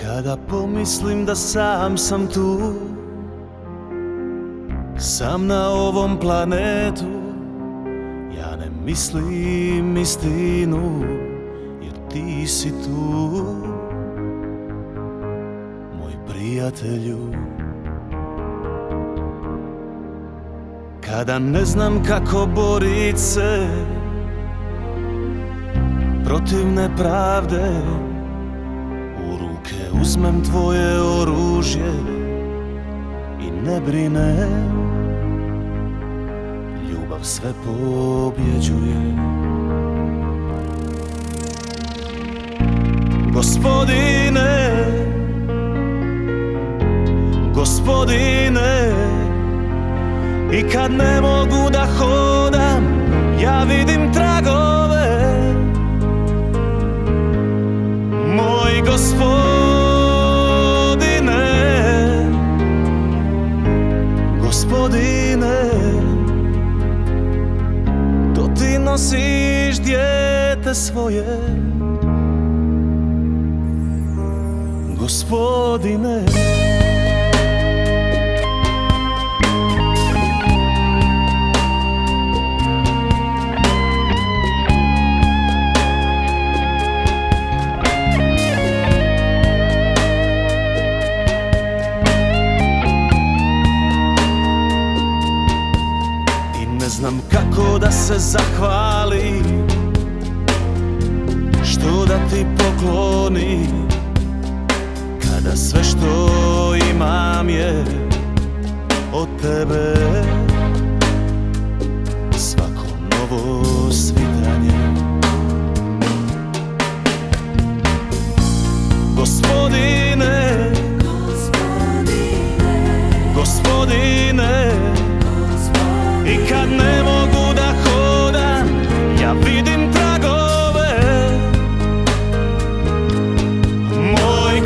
Kada pomislim da sam sam tu, sam na ovom planetu, ja ne mislim istinu, jer ti si tu, moj prijatelju. Kada ne znam kako borit se protiv nepravde, u ruke uzmem tvoje oružje i ne brinem, ljubav sve pobjeđuje. Gospodine, gospodine, i kad ne mogu da hodam, ja vidim tragove. Moj gospodine, gospodine, to ti nosiš dijete svoje. Gospodine, ne znam kako da se zahvalim, što da ti poklonim, kada sve što imam je od tebe. Svako novo svitanje, gospodine, gospodine, i kad ne mogu da hodam, ja vidim tragove. Moj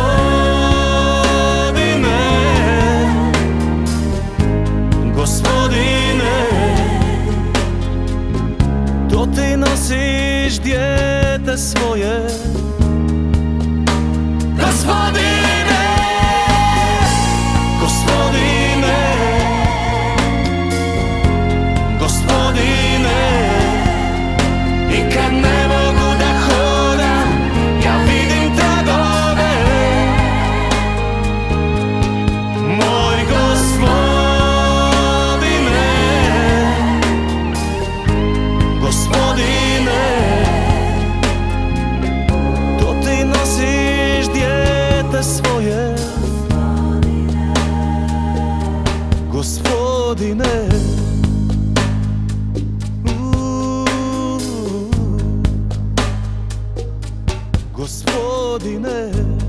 gospodine, gospodine, to ti nosiš dijete svoje. Gospodine, gospodine, gospodine, i kad ne mogu da hodam, ja vidim tragove. Moj gospodine, gospodine, to ti nosiš dijete svoje. Gospodine, gospodine.